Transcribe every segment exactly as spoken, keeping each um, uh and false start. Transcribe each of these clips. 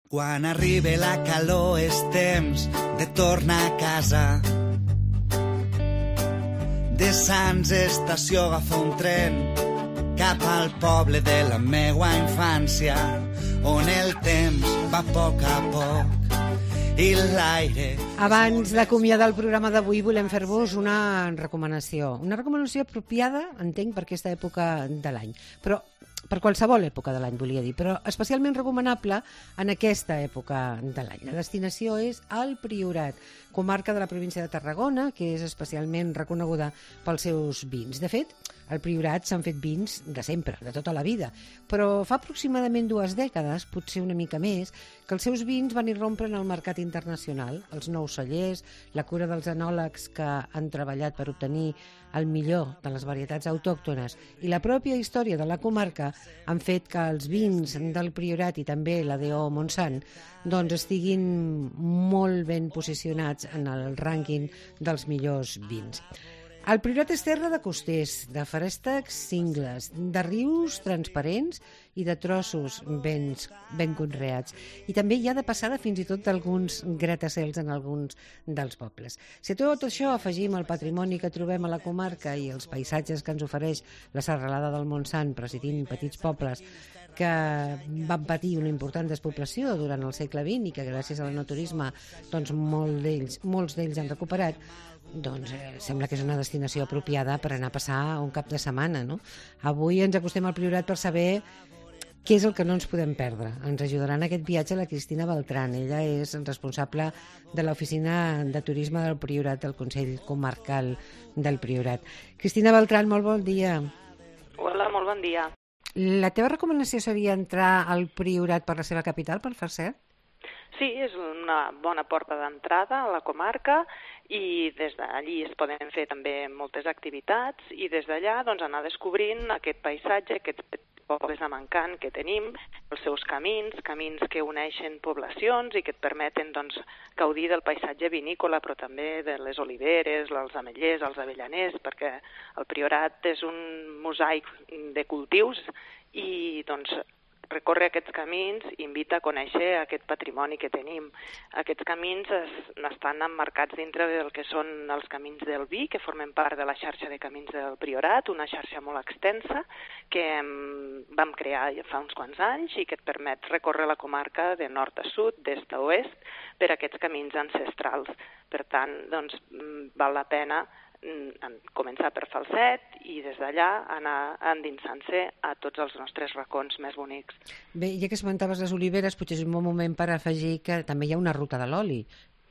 Quan arribi la calor és temps de tornar a casa. De Sants Estació agafa un tren cap al poble de la meua infància, on el temps va a poc a poc i l'aire... Abans d'acomiadar el programa d'avui volem fer-vos una recomanació. Una recomanació apropiada, entenc, per aquesta època de l'any. Però per qualsevol època de l'any, volia dir, però especialment recomanable en aquesta època de l'any. La destinació és el Priorat, comarca de la província de Tarragona, que és especialment reconeguda pels seus vins. De fet, al Priorat s'han fet vins de sempre, de tota la vida, però fa aproximadament dues dècades, potser una mica més, que els seus vins van irrompre en el mercat internacional. Els nous cellers, la cura dels enòlegs que han treballat per obtenir el millor de les varietats autòctones i la pròpia història de la comarca han fet que els vins del Priorat i també la D O Montsant doncs estiguin molt ben posicionats en el rànquing dels millors vins. El Priorat és terra de costers, de feréstecs cingles, de rius transparents i de trossos ben, ben conreats. I també hi ha de passada fins i tot d'alguns gratacels en alguns dels pobles. Si a tot això afegim el patrimoni que trobem a la comarca i els paisatges que ens ofereix la serralada del Montsant, presidint petits pobles que van patir una important despoblació durant el segle vint i que gràcies a l'enoturisme doncs molt d'ells, molts d'ells han recuperat, doncs eh, sembla que és una destinació apropiada per anar a passar un cap de setmana, no? Avui ens acostem al Priorat per saber què és el que no ens podem perdre. Ens ajudarà en aquest viatge la Cristina Beltrán. Ella és responsable de l'Oficina de Turisme del Priorat del Consell Comarcal del Priorat. Cristina Beltrán, molt bon dia. Hola, molt bon dia. La teva recomanació seria entrar al Priorat per la seva capital, per fer cert? Sí, és una bona porta d'entrada a la comarca i des d'allí es poden fer també moltes activitats i des d'allà doncs, anar descobrint aquest paisatge, aquests pobles amb encant que tenim, els seus camins, camins que uneixen poblacions i que et permeten doncs, gaudir del paisatge vinícola, però també de les oliveres, els ametllers, els avellaners, perquè el Priorat és un mosaic de cultius i doncs, recórrer aquests camins invita a conèixer aquest patrimoni que tenim. Aquests camins es, estan emmarcats dintre del que són els camins del vi, que formen part de la xarxa de camins del Priorat, una xarxa molt extensa que vam crear fa uns quants anys i que et permet recórrer la comarca de nord a sud, d'est a oest, per aquests camins ancestrals. Per tant, doncs, val la pena començar per Falset i des d'allà anar endinsant-se a tots els nostres racons més bonics. Bé, ja que esmentaves les oliveres, potser és un bon moment per afegir que també hi ha una ruta de l'oli.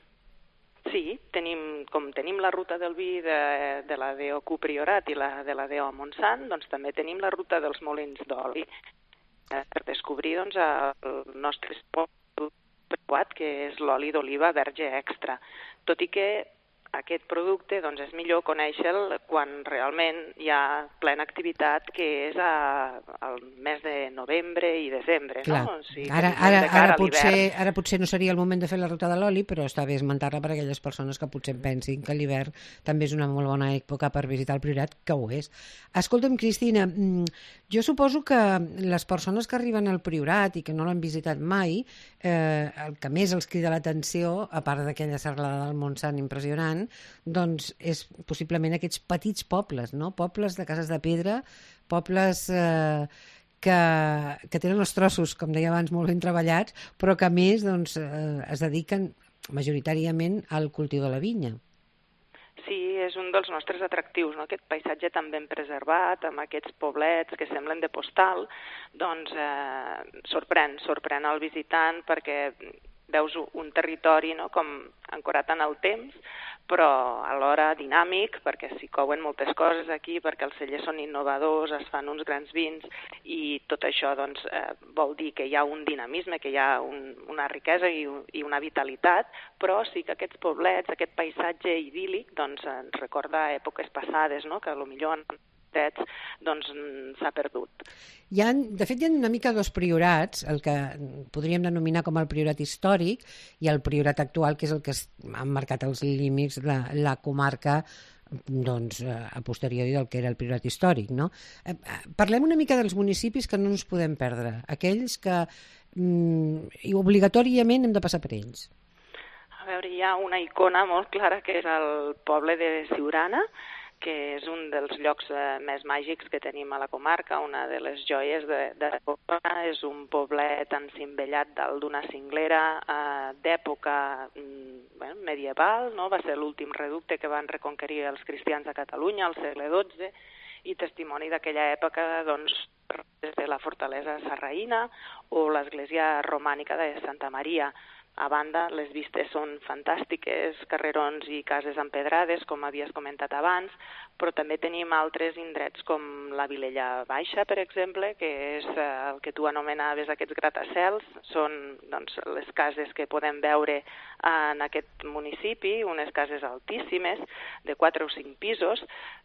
Sí, tenim, com tenim la ruta del vi de, de la D O Q Priorat i la de la D O Montsant, doncs també tenim la ruta dels molins d'oli per descobrir doncs, el nostre product, que és l'oli d'oliva verge extra. Tot i que aquest producte doncs, és millor conèixer-lo quan realment hi ha plena activitat, que és a, al mes de novembre i desembre. Clar. No? O sigui, ara, ara, ara, potser, ara potser no seria el moment de fer la ruta de l'oli, però està bé esmentar-la per a aquelles persones que potser pensin que l'hivern també és una molt bona època per visitar el Priorat, que ho és. Escolta'm, Cristina, jo suposo que les persones que arriben al Priorat i que no l'han visitat mai, eh, el que més els crida l'atenció, a part d'aquella serralada del Montsant impressionant, doncs és possiblement aquests petits pobles, no? Pobles de cases de pedra, pobles eh, que, que tenen els trossos, com deia abans, molt ben treballats, però que a més doncs, eh, es dediquen majoritàriament al cultiu de la vinya. Sí, és un dels nostres atractius, no? Aquest paisatge tan ben preservat, amb aquests poblets que semblen de postal, doncs eh, sorprèn, sorprèn el visitant perquè veus un territori, no?, com ancorat en el temps, però alhora dinàmic, perquè s'hi couen moltes coses aquí, perquè els cellers són innovadors, es fan uns grans vins, i tot això doncs, eh, vol dir que hi ha un dinamisme, que hi ha un, una riquesa i, i una vitalitat, però sí que aquests poblets, aquest paisatge idíl·lic, doncs, ens recorda èpoques passades, no?, que potser en doncs s'ha perdut. Hi ha, de fet, hi ha una mica dos priorats, el que podríem denominar com el priorat històric i el priorat actual, que és el que han marcat els límits la, la comarca doncs, a posteriori del que era el priorat històric, no? Parlem una mica dels municipis que no ens podem perdre, aquells que i obligatòriament hem de passar per ells? A veure, hi ha una icona molt clara que és el poble de Siurana, que és un dels llocs eh, més màgics que tenim a la comarca, una de les joies de, de l'època. És un poblet encimbellat dalt d'una cinglera eh, d'època mm, bueno, medieval, no? Va ser l'últim reducte que van reconquerir els cristians a Catalunya al segle dotze, i testimoni d'aquella època, doncs, des de la fortalesa sarraïna o l'església romànica de Santa Maria. A banda, les vistes són fantàstiques, carrerons i cases empedrades, com havies comentat abans, però també tenim altres indrets com la Vilella Baixa, per exemple, que és el que tu anomenaves aquests gratacels. Són doncs, les cases que podem veure en aquest municipi, unes cases altíssimes, de quatre o cinc pisos,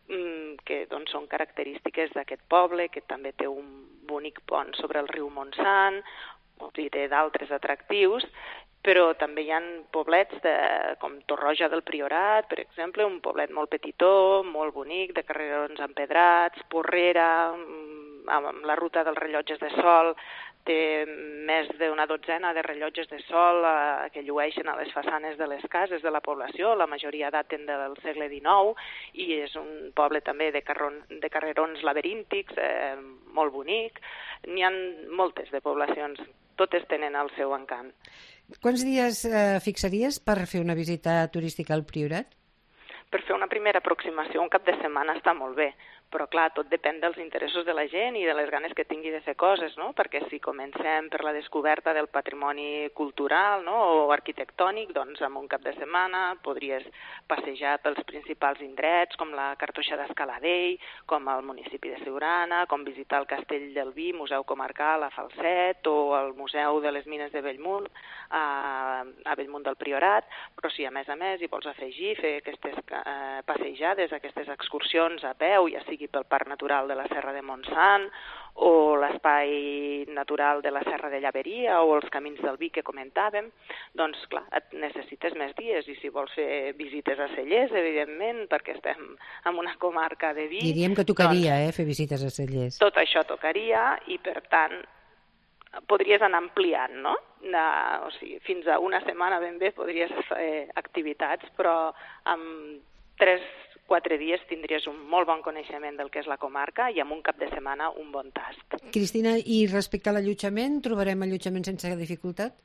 que doncs, són característiques d'aquest poble, que també té un bonic pont sobre el riu Montsant, i té d'altres atractius, però també hi ha poblets de, com Torroja del Priorat, per exemple, un poblet molt petitó, molt bonic, de carrerons empedrats, Porrera, amb la ruta dels rellotges de sol, té més d'una dotzena de rellotges de sol eh, que llueixen a les façanes de les cases de la població, la majoria daten del segle dinou, i és un poble també de, carron, de carrerons laberíntics, eh, molt bonic. N'hi ha moltes de poblacions, totes tenen el seu encant. Quants dies eh, fixaries per fer una visita turística al Priorat? Per fer una primera aproximació, un cap de setmana està molt bé, però clar, tot depèn dels interessos de la gent i de les ganes que tingui de fer coses, no? Perquè si comencem per la descoberta del patrimoni cultural, no? O arquitectònic, doncs en un cap de setmana podries passejar pels principals indrets, com la Cartoixa d'Escaladell, com el municipi de Siurana, com visitar el Castell del Vi, Museu Comarcal a Falset, o el Museu de les Mines de Bellmunt, a, a Bellmunt del Priorat, però si a més a més hi vols afegir, fer aquestes eh, passejades, aquestes excursions a peu, ja sigui pel Parc Natural de la Serra de Montsant, o l'Espai Natural de la Serra de Llaveria, o els Camins del Vi que comentàvem, doncs clar, et necessites més dies, i si vols fer visites a Cellers, evidentment, perquè estem en una comarca de vi... Diríem que tocaria, doncs, eh, fer visites a Cellers. Tot això tocaria, i per tant podries anar ampliant, no? De, o sigui, fins a una setmana ben bé podries fer activitats, però amb tres, quatre dies tindries un molt bon coneixement del que és la comarca i amb un cap de setmana un bon tast. Cristina, i respecte a l'allotjament, trobarem allotjament sense dificultat?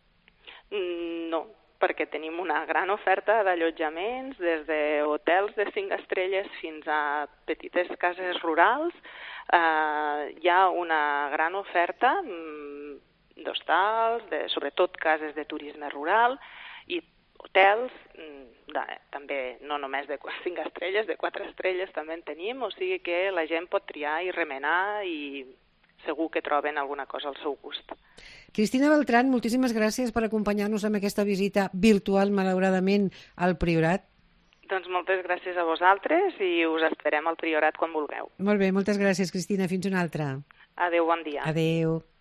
No, perquè tenim una gran oferta d'allotjaments, des d'hotels de cinc estrelles fins a petites cases rurals. Uh, hi ha una gran oferta mm, d'hostals, de, sobretot cases de turisme rural, i hotels, de, també no només de cinc estrelles, de quatre estrelles també en tenim, o sigui que la gent pot triar i remenar i segur que troben alguna cosa al seu gust. Cristina Beltrán, moltíssimes gràcies per acompanyar-nos en aquesta visita virtual, malauradament, al Priorat. Doncs moltes gràcies a vosaltres i us esperem al Priorat quan vulgueu. Molt bé, moltes gràcies, Cristina. Fins una altra. Adéu, bon dia. Adéu.